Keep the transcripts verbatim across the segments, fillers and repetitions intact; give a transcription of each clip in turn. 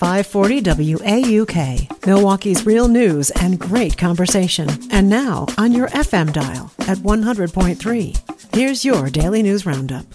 five forty W A U K, Milwaukee's real news and great conversation. And now on your F M dial at one hundred point three. Here's your Daily News Roundup.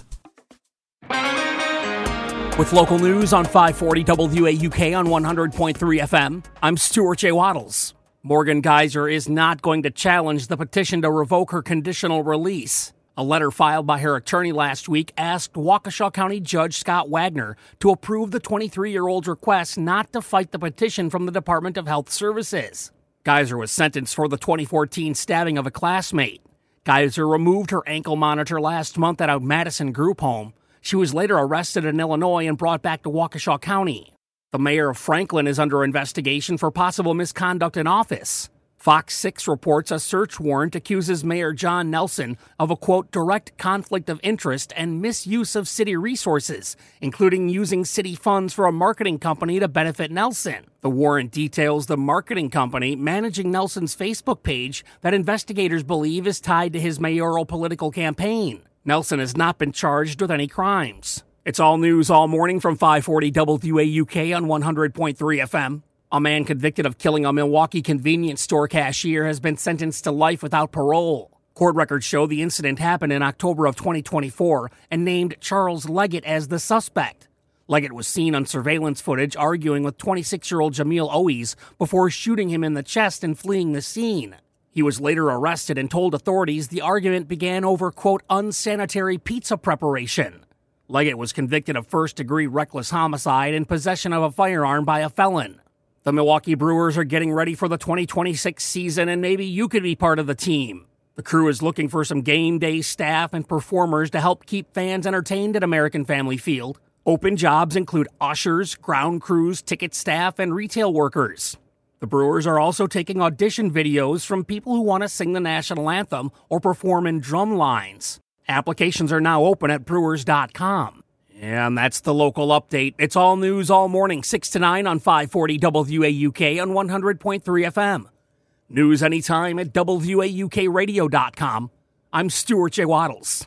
With local news on five forty W A U K on one hundred point three F M, I'm Stuart J. Waddles. Morgan Geyser is not going to challenge the petition to revoke her conditional release. A letter filed by her attorney last week asked Waukesha County Judge Scott Wagner to approve the twenty-three-year-old's request not to fight the petition from the Department of Health Services. Geyser was sentenced for the twenty fourteen stabbing of a classmate. Geyser removed her ankle monitor last month at a Madison group home. She was later arrested in Illinois and brought back to Waukesha County. The mayor of Franklin is under investigation for possible misconduct in office. Fox six reports a search warrant accuses Mayor John Nelson of a, quote, direct conflict of interest and misuse of city resources, including using city funds for a marketing company to benefit Nelson. The warrant details the marketing company managing Nelson's Facebook page that investigators believe is tied to his mayoral political campaign. Nelson has not been charged with any crimes. It's all news all morning from five forty W A U K on one hundred point three F M. A man convicted of killing a Milwaukee convenience store cashier has been sentenced to life without parole. Court records show the incident happened in October of twenty twenty-four and named Charles Leggett as the suspect. Leggett was seen on surveillance footage arguing with twenty-six-year-old Jamil Owies before shooting him in the chest and fleeing the scene. He was later arrested and told authorities the argument began over, quote, unsanitary pizza preparation. Leggett was convicted of first-degree reckless homicide and possession of a firearm by a felon. The Milwaukee Brewers are getting ready for the twenty twenty-six season, and maybe you could be part of the team. The crew is looking for some game day staff and performers to help keep fans entertained at American Family Field. Open jobs include ushers, ground crews, ticket staff, and retail workers. The Brewers are also taking audition videos from people who want to sing the national anthem or perform in drum lines. Applications are now open at brewers dot com. And that's the local update. It's all news all morning, six to nine on five forty W A U K on one hundred point three F M. News anytime at W A U K radio dot com. I'm Stuart J. Waddles.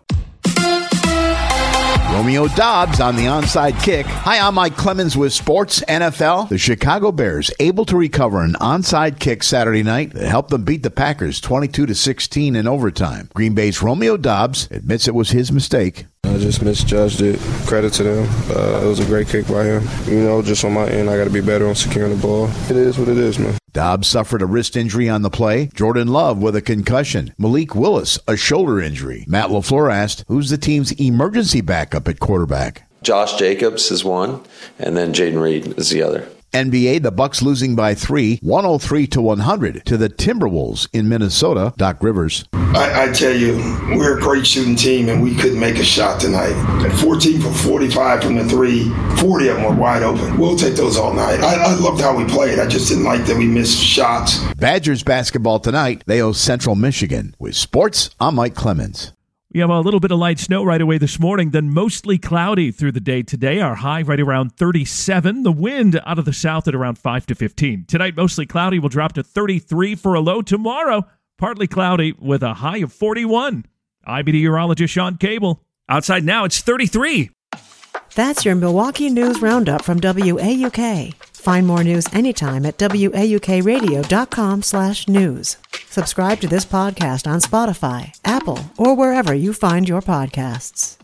Romeo Dobbs on the onside kick. Hi, I'm Mike Clemens with Sports N F L. The Chicago Bears able to recover an onside kick Saturday night that helped them beat the Packers twenty-two to sixteen in overtime. Green Bay's Romeo Dobbs admits it was his mistake. I just misjudged it. Credit to them. Uh, it was a great kick by him. You know, just on my end, I got to be better on securing the ball. It is what it is, man. Dobbs suffered a wrist injury on the play. Jordan Love with a concussion. Malik Willis, a shoulder injury. Matt LaFleur asked, who's the team's emergency backup at quarterback? Josh Jacobs is one, and then Jaden Reed is the other. N B A, the Bucks losing by three, one oh three to one hundred to the Timberwolves in Minnesota. Doc Rivers. I, I tell you, we're a great shooting team, and we couldn't make a shot tonight. At fourteen for forty-five from the three, forty of them were wide open. We'll take those all night. I, I loved how we played. I just didn't like that we missed shots. Badgers basketball tonight. They host Central Michigan. With sports, I'm Mike Clemens. We have a little bit of light snow right away this morning, then mostly cloudy through the day today. Our high right around thirty-seven. The wind out of the south at around five to fifteen. Tonight, mostly cloudy. Will drop to thirty-three for a low. Tomorrow, partly cloudy with a high of forty-one. I'm meteorologist Sean Cable. Outside now, it's thirty-three. That's your Milwaukee News Roundup from W A U K. Find more news anytime at W A U K radio dot com slash news. Subscribe to this podcast on Spotify, Apple, or wherever you find your podcasts.